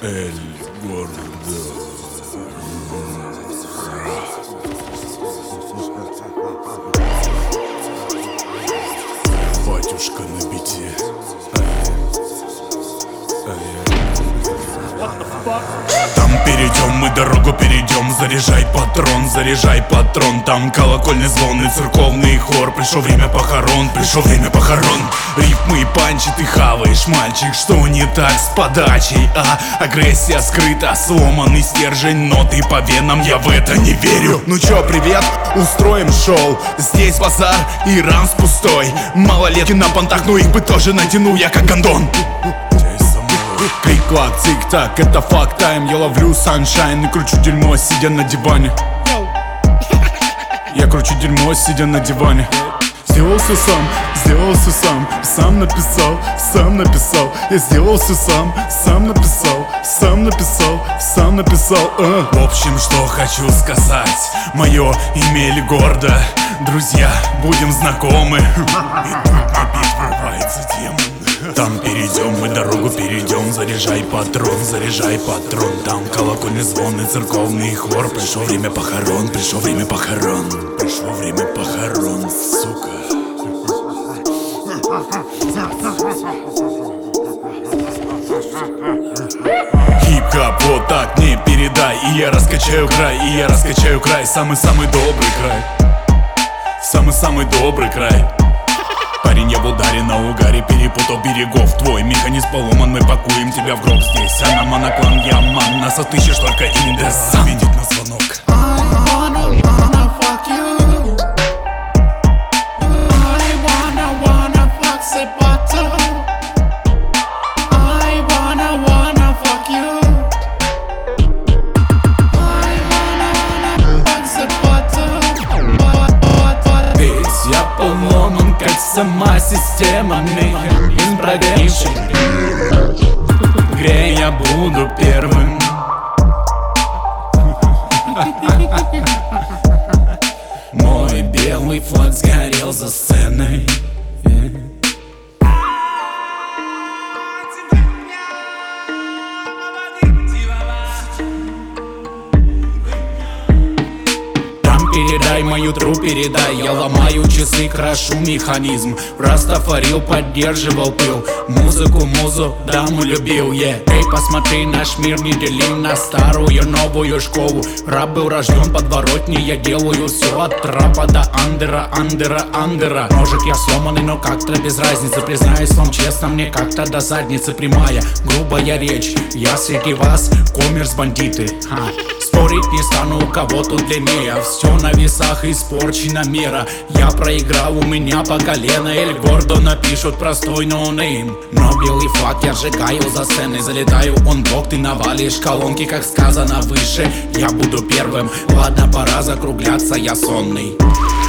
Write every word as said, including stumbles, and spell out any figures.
Эль Гордо. Батюшка на бите. Там перейдем, мы дорогу перейдем. Заряжай патрон, заряжай патрон. Там колокольный звон и церковный хор. Пришло время похорон, пришло время похорон. Рифмы и панчи ты хаваешь, мальчик. Что не так с подачей, а? Агрессия скрыта, сломанный стержень. Но ты по венам, я в это не верю. Ну чё, привет, устроим шоу. Здесь базар и ранс пустой. Малолетки на понтах, но их бы тоже натяну я как гондон. Клик-клак, цик-так, это факт тайм. Я ловлю саншайн и кручу дерьмо, сидя на диване. Я кручу дерьмо, сидя на диване. Сделал все сам, сделал все сам. Сам написал, сам написал. Я сделал все сам, сам написал. Сам написал, сам написал. э. В общем, что хочу сказать. Мое имя Эль Гордо. Друзья, будем знакомы. Идут на битву, врывается демон. Там перейдем, мы дорогу перейдем. Заряжай патрон, заряжай патрон. Там колокольный звон и церковный хор. Пришло время похорон, пришло время похорон. Пришло время похорон, сука. Хип-хоп вот так не передай. И я раскачаю край, и я раскачаю край. Самый-самый добрый край. Самый-самый добрый край. Парень, я в ударе на угаре, перепутал берегов. Твой механизм поломан, мы пакуем тебя в гроб здесь. А на моноклан я ман, нас отыщешь только индес. Видит на звонок. Сама система, механизм прогревший. В игре я буду первым. Мой белый флаг сгорел за сценой. Передай мою тру, передай. Я ломаю часы, крошу механизм. Растафарил, поддерживал пыл. Музыку, музу, даму любил, yeah. Эй, посмотри, наш мир не делим на старую, новую школу. Раб был рожден подворотни, я делаю все от трапа до андера, андера, андера. Ножик я сломанный, но как-то без разницы. Признаюсь вам честно, мне как-то до задницы прямая, грубая речь. Я среди вас коммерс бандиты. Ха. Спорить не стану, у кого тут длиннее. Все на весах, испорчена мера. Я проиграл, у меня по колено. Эль Гордо напишут простой ноунейм. Но белый флаг я сжигаю за сценой. Залетаю он блок, ты навалишь колонки, как сказано выше. Я буду первым, ладно, пора закругляться, я сонный.